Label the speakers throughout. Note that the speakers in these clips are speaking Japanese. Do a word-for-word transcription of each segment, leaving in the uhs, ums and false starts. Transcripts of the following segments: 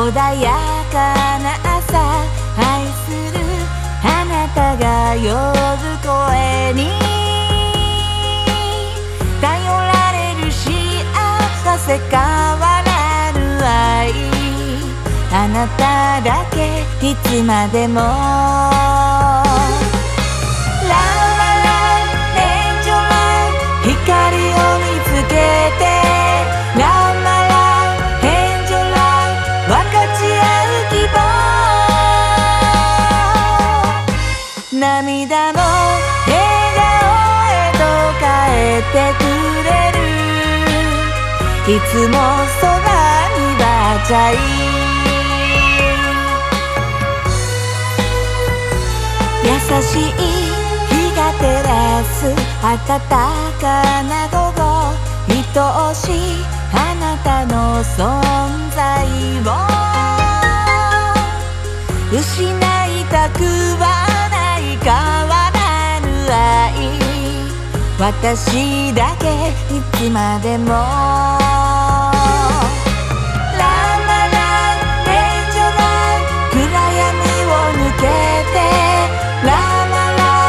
Speaker 1: 穏やかな朝、愛するあなたが呼ぶ声に頼られる幸せ変わらぬ愛、あなただけいつまでも。光を見つけてランマライエンジョライ分かち合う希望、涙も笑顔へと変えてくれる、いつもそばにばちゃい、優しい日が照らす暖かな午後、愛しいあなたの存在を失いたくはない変わらぬ愛、私だけいつまでも。ランマライエンジョライ暗闇を抜けて、ランマ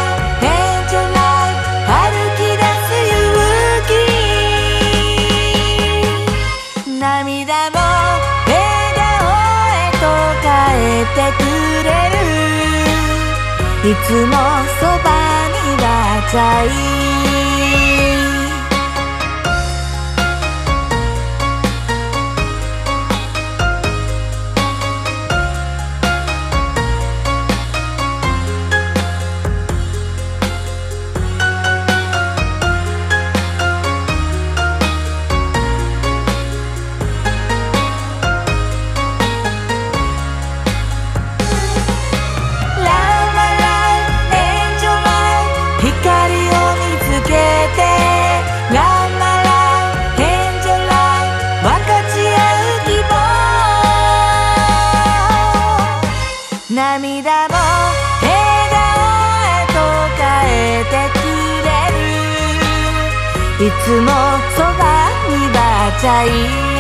Speaker 1: 涙も笑顔へと変えてくれる、いつもそばにはちゃい。涙も笑顔へと変えてくれる、いつもそばにばちゃい。